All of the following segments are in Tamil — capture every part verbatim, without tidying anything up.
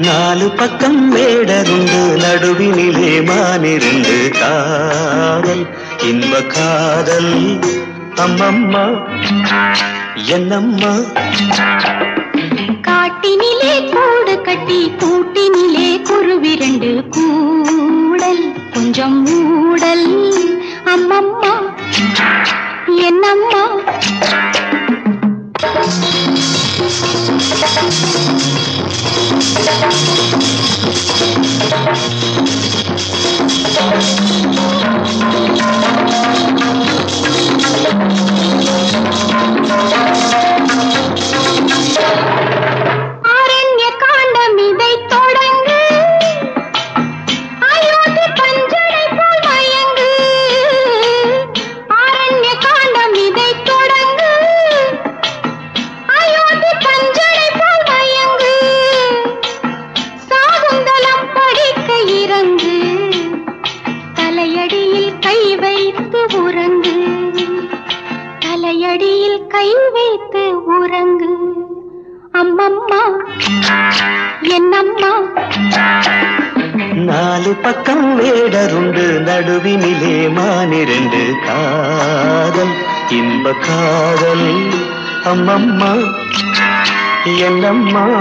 நாலு பக்கம் வேடருண்டு நடுவினிலே மானிருந்து காதல் இன்ப காதல் அம்மம்மா என்னம்மா காட்டினிலே கூடு கட்டி கூட்டினிலே குருவிரண்டு கூடல் கொஞ்சம் ஊடல் அம்மம்மா என்னம்மா ஆரண்ய காண்டம் இதை தொடங்கு அயோத்தி பஞ்சனை போல் மயங்கு ஆரண்ய காண்டம் இதை தொடங்கு அயோத்தி பஞ்சனை போல் மயங்கு சாகுந்தலம் படிக்க இறங்கு தலையடியில் கை வைத்து உறங்கு தலையடியில் கை வைத்து உறங்கு அம்மம்மா என்னம்மா நாலு பக்கம் வேடருண்டு நடுவினிலே மானிரண்டு காதல் இன்ப காதல் அம்மம்மா என்னம்மா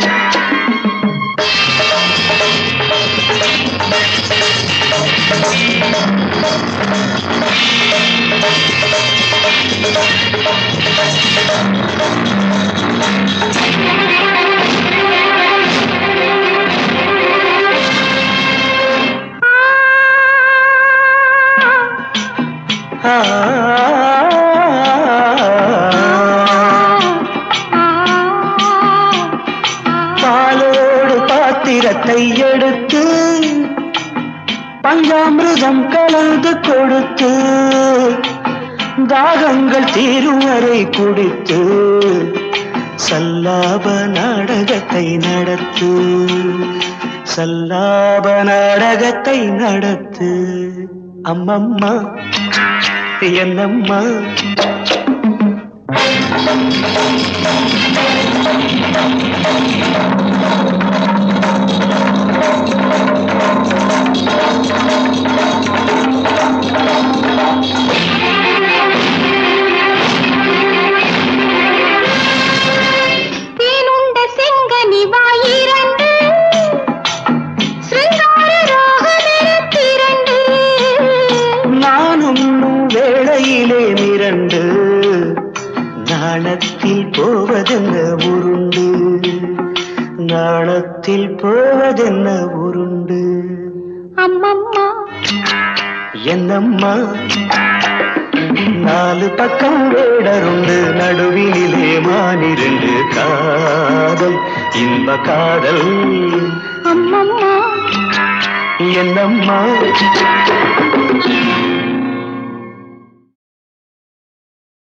பாலோடு பாத்திரத்தை எடுத்து பஞ்சாமிருதம் கலந்து கொடுத்து தாகங்கள் தீரும் வரை குடித்து சல்லாப நாடகத்தை நடத்து சல்லாப நாடகத்தை நடத்து அம்மம்மா என்னம்மா தேனுண்ட செங்கனி வாயிரண்டு சிருங்கார ராகமெனத்திரண்டு நானும் வேளையிலே மிரண்டு நாணத்தில் போவதென்ன உருண்டு நாணத்தில் போவதென்ன உருண்டு அம்மம்மா என்னம்மா நாலு பக்கம் வேடருண்டு நடுவினிலே மானிரண்டு காதல் இன்ப காதல் அம்மம்மா என்னம்மா